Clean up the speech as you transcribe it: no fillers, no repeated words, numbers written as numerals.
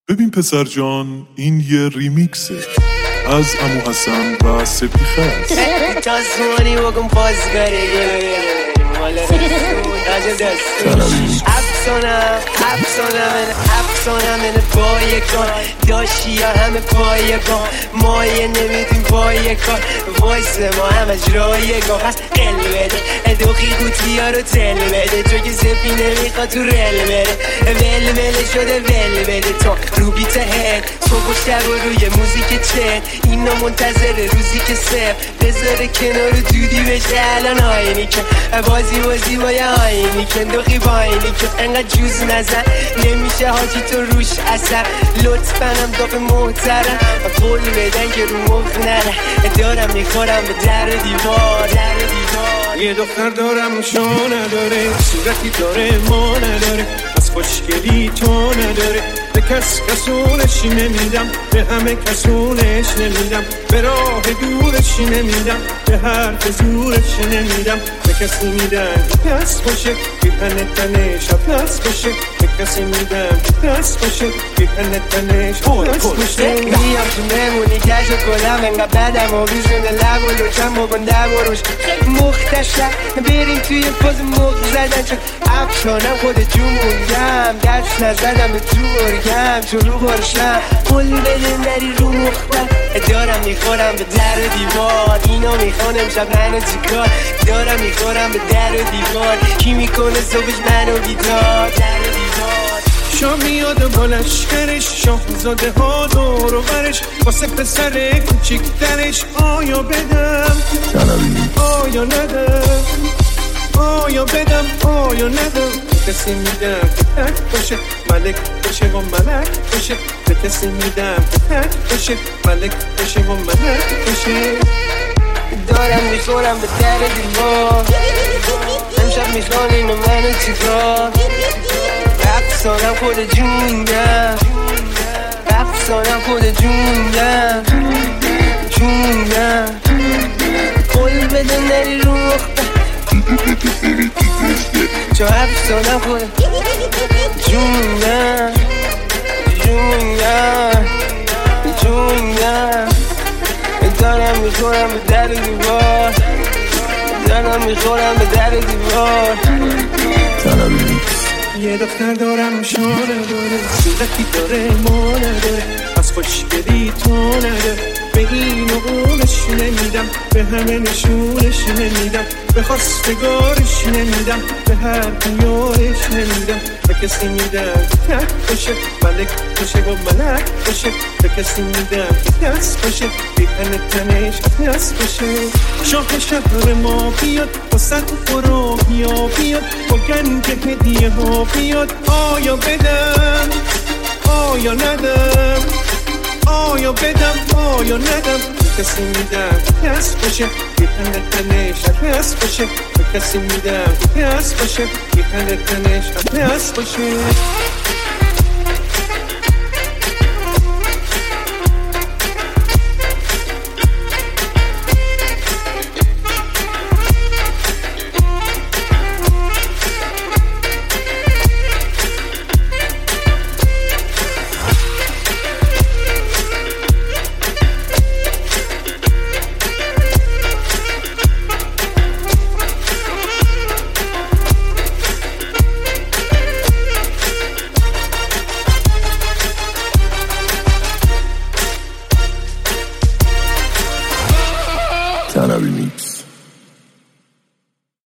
ببین پسر جان، این یه ریمیکسه از عمو حسن و سپیخه است. تاسمانی بگم بازگاره افسانم من بایگان داشتی یا همه پایگان مایه نمیدیم بایگان وایس ما همش رایگان پس قل بده دوخی قوطی ها رو تل بده تو که سپی نمیخواد تو رل بده ول شده ول بده تو رو بیت هد صبح شب و روی موزیک چه اینا منتظر روزی که سف بذاره کنار دودی بشه الان آینی که بازی با یه آینی که دوخی با آینی که انقدر جوز نزن نمیشه حاجی تو روش اثر لطفا هم داغ محترم قول بدن که رو مخ نره دارم میخورم به در دیوار یه دختر دارم شو نداره صورتی داره ما نداره از خوشگلی تو نداره به کس کسونش نمیدم به همه کسونش نمیدم به راه دورش نمیدم به حرف زورش نمیدم به کسی میدم دست باشه بیهنه تنش دست باشه به کسی میدم دست باشه بیهنه تنش دست باشه میام تو نمونی کش و کلم انقدر بدم و بیزونه لب و لوچم بکن دبروش مختشم بریم توی پاز مخ زدن چون افشانم خود جمونگم دست نزدم به تو برگم چون رو برشم قول بده نری رو مختم دارم میخورم به در و دیوار اینا میخوان امشب منو چیکار دارم میخورم به در و دیوار کی میکنه صبحش منو بیدار در و دیوار شام میاد با لشکرش شاهزاده ها دور و برش واسه پسر کوچیکترش آیا بدم آیا ندم آیا بدم آیا ندم کسی میدم که تک باشه ملک باشه و ملک باشه به کسی میدم که تک باشه ملک باشه و ملک باشه دارم میخورم به در دیوار امشب میخوان اینو منو چیکار افسانم خود جونگم افسانم خود جونگم قول بده نری رو مختم چون افسانم خود جونگم دارم میخورم به در دیوار دارم میخورم به در دیوار یه دختر دارم شو نداره صورتی داره ما نداره از خوشگلی تو نداره به این و اونش نمیدم به همه نشونش نمیدم به خواستگارش نمیدم به هر دیارش نمیدم به کسی میدم تک باشه ملک باشه و ملک باشه به کسی میدم دست باشه بیهنه تنش دست باشه شاه شهر ما بیاد با صد برو بیا بیاد با گنج هدیه ها بیاد آیا بدم آیا ندم آیا بدم آیا ندم به کسی میدم دست باشه بیهنه تنش دست باشه به کسی میدم دست باشه بیهنه تنش دست باشه Tana Remix.